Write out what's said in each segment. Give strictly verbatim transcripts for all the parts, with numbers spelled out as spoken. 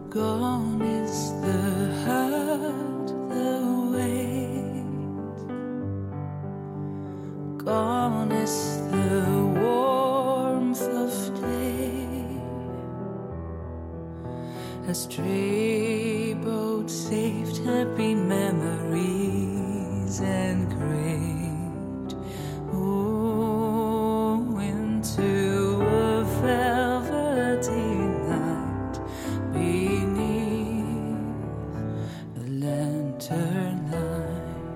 Gone is the hurt, the weight. Gone is the warmth of day. A stray boat saved happy memories engraved, oh, into a velvety night beneath the lantern light.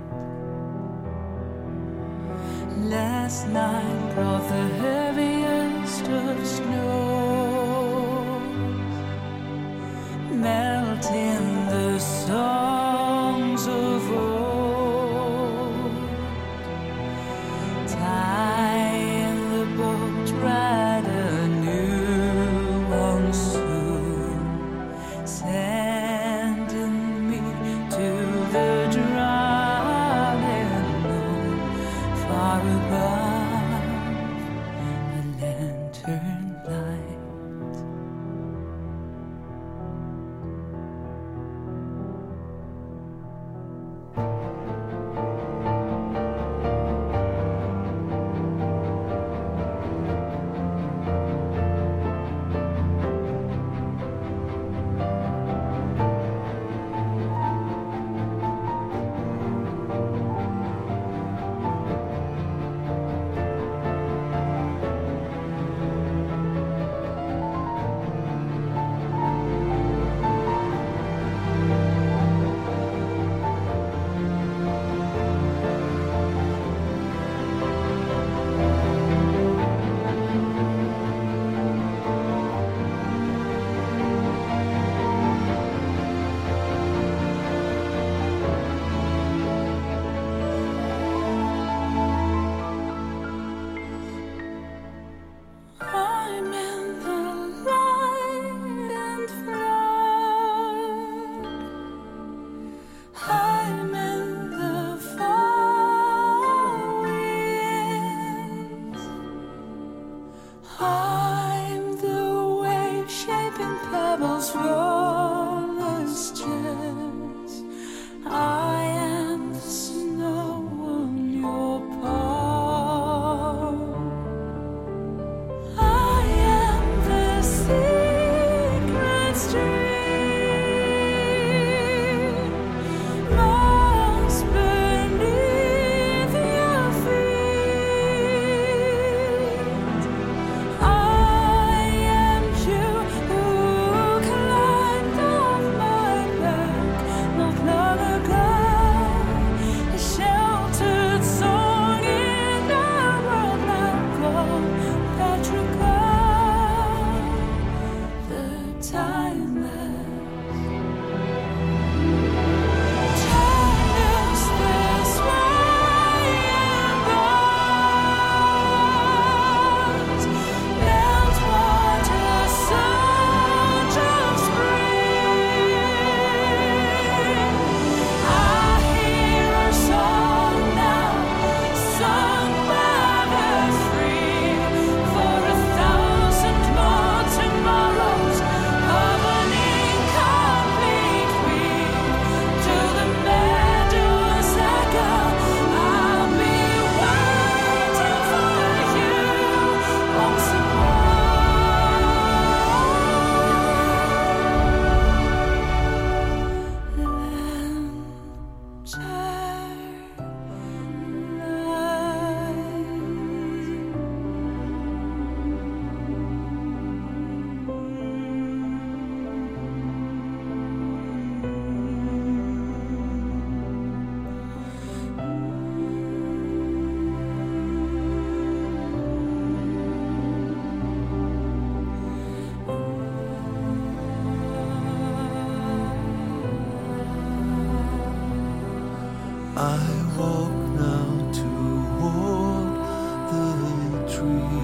Last night brought the heaviest of snows, melting the songs of old. Tying the boat, ride a new one soon, sending me to the drowning moon, far above the lantern light. I'm in the light and flood. I'm in the far winds. I'm the wave shaping pebbles, rollers, jets. I am the snow on your palm. I am the secret stream, lost beneath your feet. I am you who climbed off my back not long ago, a sheltered song in a world now gone petrified. The timeless, timeless, the swaying bonds, melt water, surge of spring. I hear a song now, sung by the free, for a thousand more tomorrows of an incomplete week. To the meadows I go, I'll be waiting for you once I walk now toward the tree.